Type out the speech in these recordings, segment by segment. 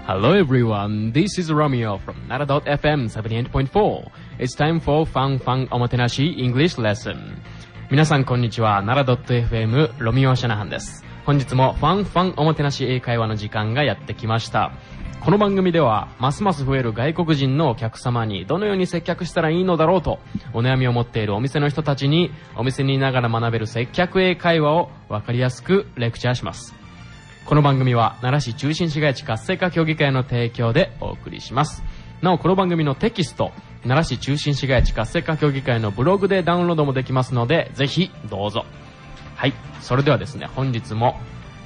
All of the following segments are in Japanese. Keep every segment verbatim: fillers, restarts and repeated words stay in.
Hello everyone, this is Romeo from Nara.fm seventy-eight point four. It's time for Fun Fun おもてなし English Lesson. 皆さんこんにちは、Nara.fm ロミオシャナハンです。本日もファンファンおもてなし英会話の時間がやってきました。この番組ではますます増える外国人のお客様にどのように接客したらいいのだろうとお悩みを持っているお店の人たちにお店にいながら学べる接客英会話を分かりやすくレクチャーします。この番組は奈良市中心市街地活性化協議会の提供でお送りします。なおこの番組のテキスト奈良市中心市街地活性化協議会のブログでダウンロードもできますのでぜひどうぞ。はい、それではですね、本日も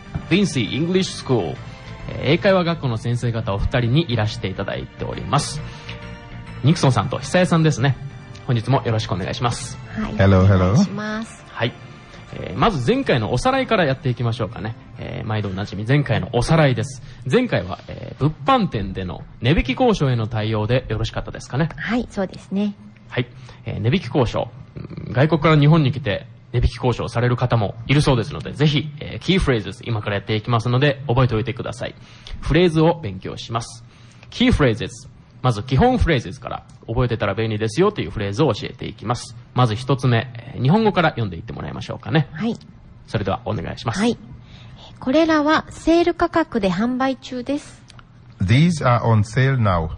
Vinci English School 英会話学校の先生方お二人にいらしていただいております。ニクソンさんと久江さんですね。本日もよろしくお願いします。 はい、 Hello, hello. お願いします。 はい、えー、まず前回のおさらいからやっていきましょうかね。えー、毎度おなじみ前回のおさらいです。前回は、えー、物販店での値引き交渉への対応でよろしかったですかね。 はい、そうですね。 はい、えー、値引き交渉、外国から日本に来て値引き交渉される方もいるそうですので、ぜひ、えー、キーフレーズ今からやっていきますので覚えておいてください。フレーズを勉強します。キーフレーズ、まず基本フレーズから覚えてたら便利ですよというフレーズを教えていきます。まず一つ目、えー、日本語から読んでいってもらいましょうかね。 はい。 それではお願いします。 はい。これらはセール価格で販売中です。 These are on sale now.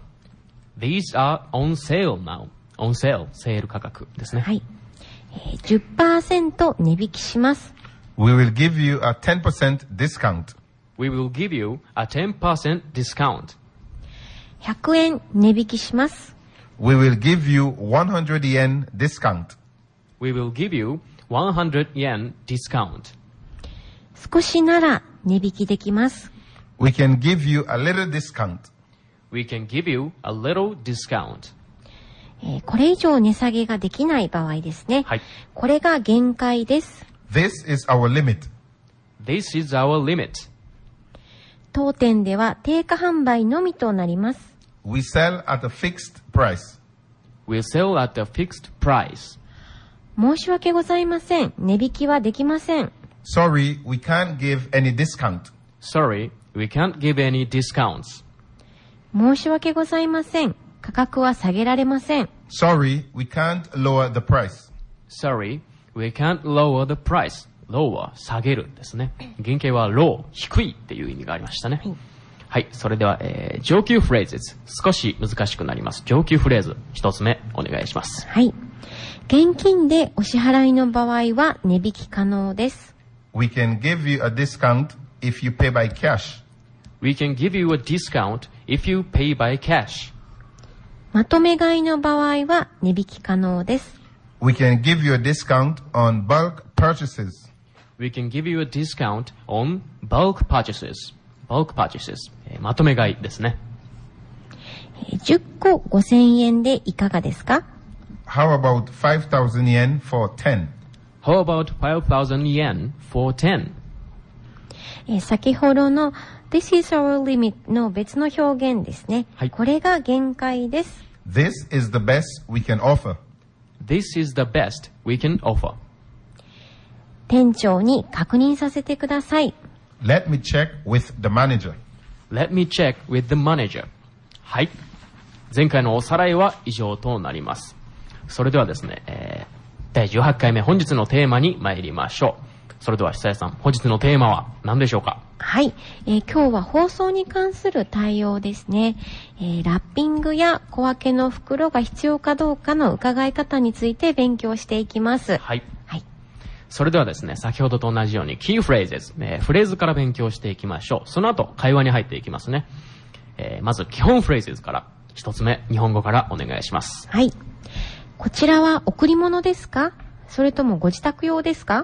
These are on sale now. On sale、セール価格ですね。 はい。えー、じゅっパーセント 値引きします。 We will give you a ten percent discount. We will give you a ten percent discount. ひゃくえん値引きします。 We will give you one hundred yen discount. We will give you one hundred yen discount. 少しなら値引きできます。 We can give you a little discount. We can give you a little discount. えー、これ以上値下げができない場合ですね。 はい。 これが限界です。 This is our limit. This is our limit. 当店では定価販売のみとなります。 We sell at a fixed price. We sell at a fixed price. 申し訳ございません。値引きはできません。 Sorry, we can't give any discount. Sorry, we can't give any discounts. 申し訳ございません。価格は下げられません。 Sorry, we can't lower the price. Sorry, we can't lower the price. lower 下げるですね。原型は low 低いっていう意味がありましたね。はい、はい、それでは、えー、上級フレーズ少し難しくなります。上級フレーズ一つ目お願いします。 はい。現金でお支払いの場合は値引き可能です。 We can give you a discount if you pay by cash. We can give you a discount if you pay by cash. まとめ買いの場合は値引き可能です。 We can give you a discount on bulk purchases. We can give you a discount on bulk purchases. bulk purchases、えー、まとめ買いですね。 じゅっこごせんえんでいかがですか？ How about five thousand yen for ten? How about five thousand yen for ten? えー、先ほどの This is our limit の別の表現ですね。 はい、 これが限界です。 This is the best we can offer. This is the best we can offer. 店長に確認させてください。 Let me check with the manager. Let me check with the manager. はい。前回のおさらいは以上となります。それではですね、えー、だいじゅうはちかいめ本日のテーマに参りましょう。それでは久江さん、本日のテーマは何でしょうか？ はい、えー、今日は放送に関する対応ですね、えー、ラッピングや小分けの袋が必要かどうかの伺い方について勉強していきます。 はい。 はい。 それではですね、先ほどと同じようにキーフレーズ、えー、フレーズから勉強していきましょう。その後会話に入っていきますね。えー、まず基本フレーズから一つ目、日本語からお願いします。 はい。こちらは贈り物ですか？それともご自宅用ですか？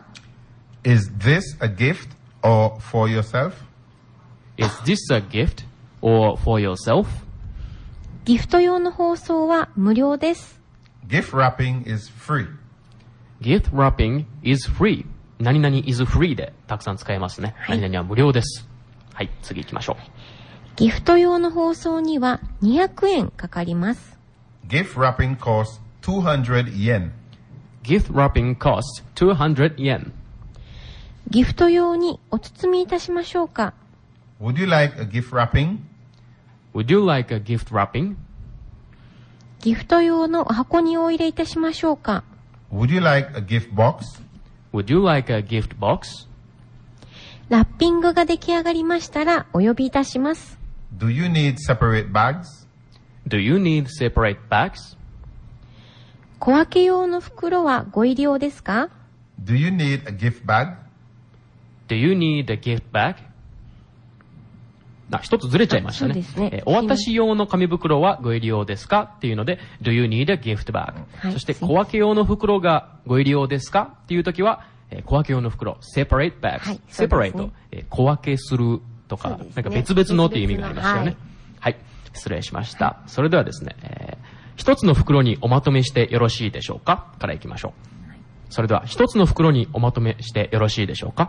Is this a gift or for yourself? Is this a gift or for yourself? ギフト用の包装は無料です。 Gift wrapping is free. Gift wrapping is free. 何々 is free でたくさん使えますね。はい、何々は無料です。はい、次行きましょう。 ギフト用の包装にはにひゃくえんかかります。 Gift wrapping costs two hundred yen. Gift wrapping costs two hundred yen. ギフト用にお包みいたしましょうか？ Would you like a gift wrapping? Would you like a gift wrapping? ギフト用の箱にお入れいたしましょうか。 Would you like a gift box? Would you like a gift box? ラッピングが出来上がりましたらお呼びいたします。 Do you need separate bags? Do you need separate bags? 小分け用の袋はご入り用ですか？ Do you need a gift bag? Do you need a gift bag? あ、一つずれちゃいましたね。 そうですね。 えーお渡し用の紙袋はご入り用ですかっていうので、Do you need a gift bag? はいそして小分け用の袋がご入り用ですかっていうときは、えー小分け用の袋、separate bags。 はいそうですね separate、えー小分けするとか、 そうですねなんか別々のっていう意味がありましたよね。 別はい、はい。失礼しました。それではですね、えー一つの袋におまとめしてよろしいでしょうかからいきましょう。それでは一つの袋におまとめしてよろしいでしょうか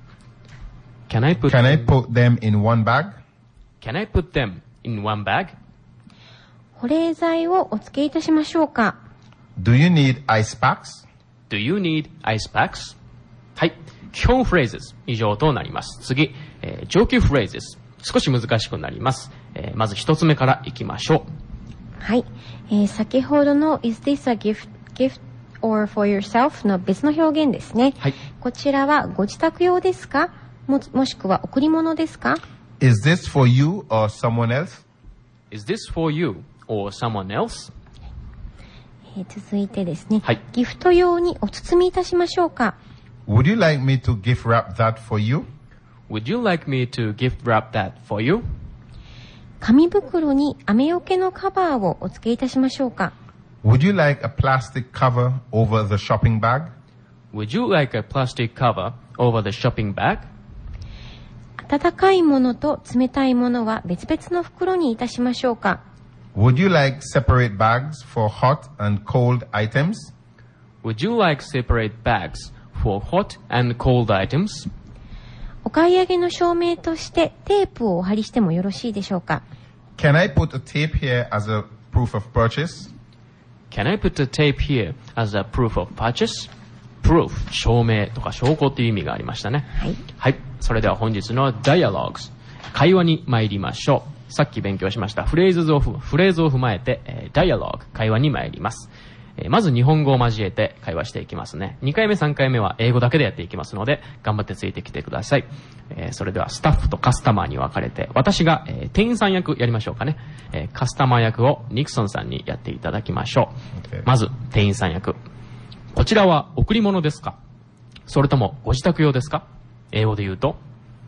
Can I put Can I put them in one bag? Can I put them in one bag? 保冷剤をお付けいたしましょうか。 Do you need ice packs? Do you need ice packs? はい。基本フレーズ以上となります。次、えー上級フレーズ少し難しくなります。えーまず一つ目からいきましょう。 はい、えー先ほどの Is this a gift, gift or for yourself の別の表現ですね。 はい。 こちらはご自宅用ですか？も、もしくは贈り物ですか？ Is this for you or someone else? Is this for you or someone else? えー続いてですね、 はいギフト用にお包みいたしましょうか。 Would you like me to gift wrap that for you? Would you like me to gift wrap that for you? 紙袋に雨よけのカバーをお付けいたしましょうか。 Would you like a plastic cover over the shopping bag? Would you like a plastic cover over the shopping bag? 温かいものと冷たいものは別々の袋にいたしましょうか。 Would you like separate bags for hot and cold items? Would you like separate bags for hot and cold items? お買い上げの証明としてテープをお貼りしてもよろしいでしょうか。 Can I put a tape here as a proof of purchase? Can I put the tape here as a proof of purchase? Proof、証明とか証拠っていう意味がありましたね。 はい。 はい。それでは本日の Dialogues、会話に参りましょう。さっき勉強しましたフレーズをふフレーズを踏まえて、えー、Dialogue、会話に参ります。えーまず日本語を交えて会話していきますね。にかいめさんかいめは英語だけでやっていきますので、頑張ってついてきてください。えーそれではスタッフとカスタマーに分かれて、私が、えー店員さん役やりましょうかね。えーカスタマー役をニクソンさんにやっていただきましょう。 Okay. まず店員さん役。こちらは贈り物ですか？それともご自宅用ですか？英語で言うと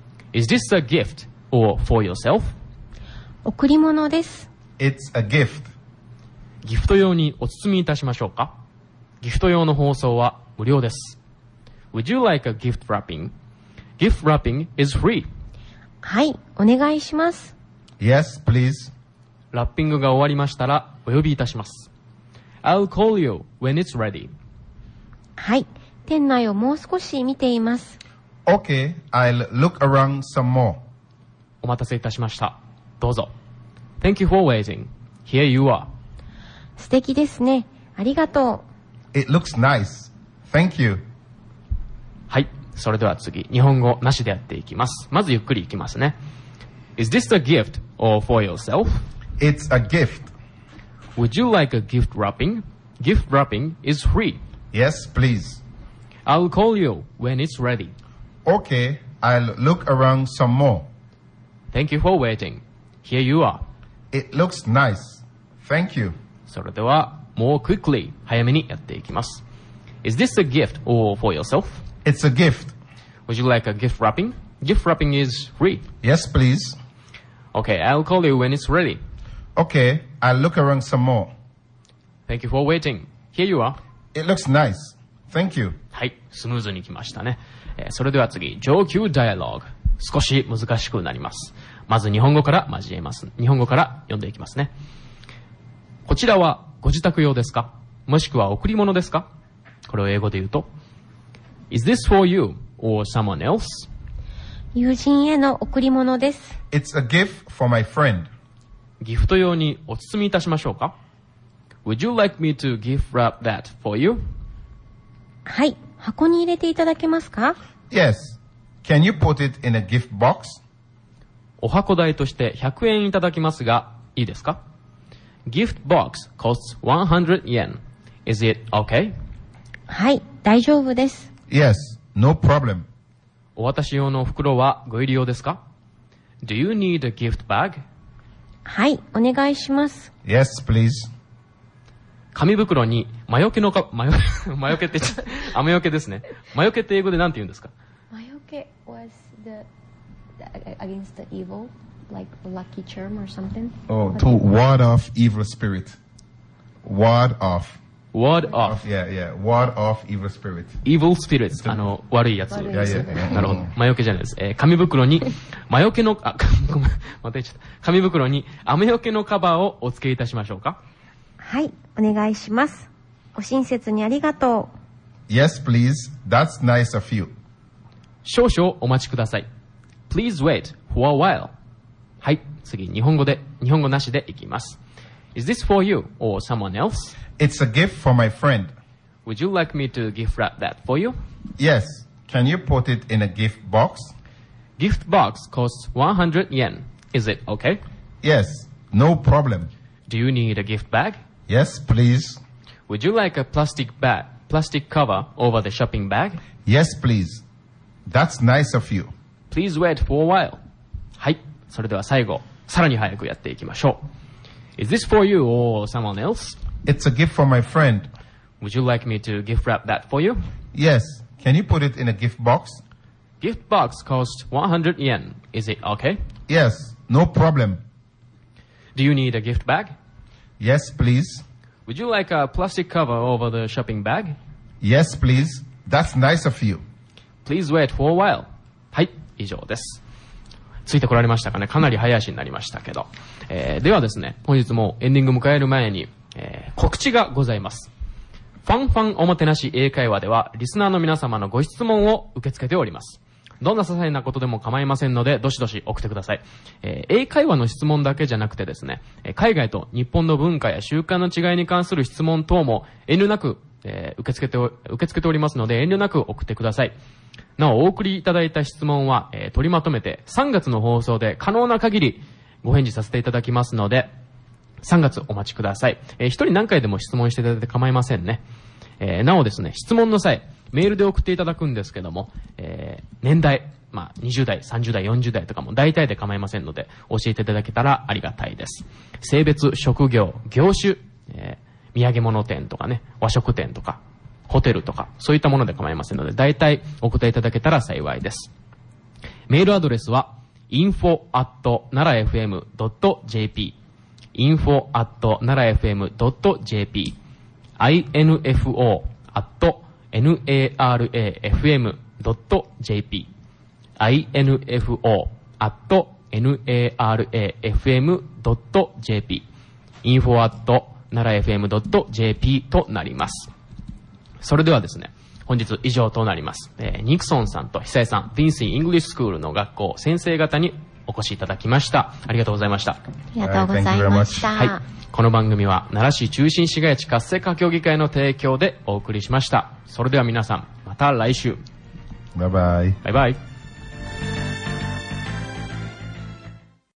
Is this a gift or for yourself? 贈り物です。 It's a gift. ギフト用にお包みいたしましょうか？ギフト用の包装は無料です。Would you like a gift wrapping? Gift wrapping is free. はい、お願いします。 Yes, please. ラッピングが終わりましたらお呼びいたします。I'll call you when it's ready. はい、店内をもう少し見ています。 Okay, I'll look around some more. お待たせいたしました。どうぞ。Thank you for waiting. Here you are. 素敵ですね。ありがとう。 It looks nice. Thank you. はい。それでは次、日本語なしでやっていきます。まずゆっくりいきますね。Is this a gift or for yourself? It's a gift. Would you like a gift wrapping? Gift wrapping is free. Yes, please. I'll call you when it's ready. Okay, I'll look around some more. Thank you for waiting. Here you are. It looks nice. Thank you. それでは、more quickly 早めにやっていきます。Is this a gift or for yourself? It's a gift. Would you like a gift wrapping? Gift wrapping is free. Yes, please. Okay, I'll call you when it's ready. Okay, I'll look around some more. Thank you for waiting. Here you are. It looks nice. Thank you. はい、スムーズにいきましたね。えーそれでは次、上級ダイアログ。少し難しくなります。まず日本語から交えます。日本語から読んでいきますね。こちらはご自宅用ですか？もしくは贈り物ですか？これを英語で言うと Is this for you or someone else? 友人への贈り物です。 It's a gift for my friend. ギフト用にお包みいたしましょうか？ Would you like me to gift wrap that for you? はい、箱に入れていただけますか？ Yes. Can you put it in a gift box? お箱代としてひゃくえんいただきますが、いいですか？ Gift box costs one hundred yen. Is it okay? はい、大丈夫です。 Yes, no problem. お渡し用の袋はご入り用ですか？ Do you need a gift bag? はい、お願いします。 Yes, please. 紙袋に魔除けのか、魔除魔除けって言っちゃう。雨よけですね。魔除けって英語で何て言うんですか？ 魔除け was the, the against the evil, like a lucky charm or something. Oh, to ward off evil spirit. Ward off. Ward off. Yeah, yeah. Ward off evil spirit. Evil spirits. あの、悪いやつ。 悪い Yeah, yeah, yeah. なるほど。魔除けじゃないです。えー、紙袋に、魔除けの、あ、ごめん、また言っちゃった。紙袋に、雨よけのカバーをお付けいたしましょうか？ はい、お願いします。ご親切にありがとう。 Yes, please. That's nice of you. 少々お待ちください。Please wait for a while. はい、次、日本語で、日本語なしでいきます。Is this for you or someone else? It's a gift for my friend. Would you like me to gift wrap that for you? Yes. Can you put it in a gift box? Gift box costs one hundred yen. Is it okay? Yes. No problem. Do you need a gift bag? Yes, please. Would you like a plastic bag, plastic cover over the shopping bag? Yes, please. That's nice of you. Please wait for a while. はい。それでは最後、さらに早くやっていきましょう。Is this for you or someone else? It's a gift for my friend. Would you like me to gift wrap that for you? Yes. Can you put it in a gift box? Gift box costs one hundred yen. Is it okay? Yes. No problem. Do you need a gift bag? Yes, please. Would you like a plastic cover over the shopping bag? Yes, please. That's nice of you. Please wait for a while. はい、以上です。ついてこられましたかね？かなり早足になりましたけど。えー、ではですね、本日もエンディング迎える前に、えー、告知がございます。ファンファンおもてなし英会話では、リスナーの皆様のご質問を受け付けております。どんな些細なことでも構いませんので、どしどし送ってください。えー、英会話の質問だけじゃなくてですね、海外と日本の文化や習慣の違いに関する質問等も遠慮なく、えー、受け付けてお、受け付けておりますので、遠慮なく送ってください。なお、お送りいただいた質問は、えー、取りまとめてさんがつの放送で可能な限りご返事させていただきますので、さんがつお待ちください。えー、一人何回でも質問していただいて構いませんね。えー、なおですね、質問の際、メールで送っていただくんですけども、えー、年代、まあ、にじゅうだい、さんじゅうだい、よんじゅうだいとかも大体で構いませんので、教えていただけたらありがたいです。性別、職業、業種、えー、土産物店とかね、和食店とか、ホテルとか、そういったもので構いませんので、大体お答えいただけたら幸いです。メールアドレスは、インフォ アット ナラエフエム ドット ジェーピー インフォ アット ナラエフエム ドット ジェーピー インフォ アット ナラエフエム ドット ジェーピー インフォ アット ナラエフエム ドット ジェーピー インフォ アット ナラエフエム ドット ジェーピー となります。それではですね、本日以上となります。えー、ニクソンさんと久江さん、ヴィンシー・イングリッシュスクールの学校先生方にお越しいただきました。ありがとうございました。 ありがとうございました。 はい。この番組は奈良市中心市街地活性化協議会の提供でお送りしました。それでは皆さん、また来週。 バイバイ。 バイバイ。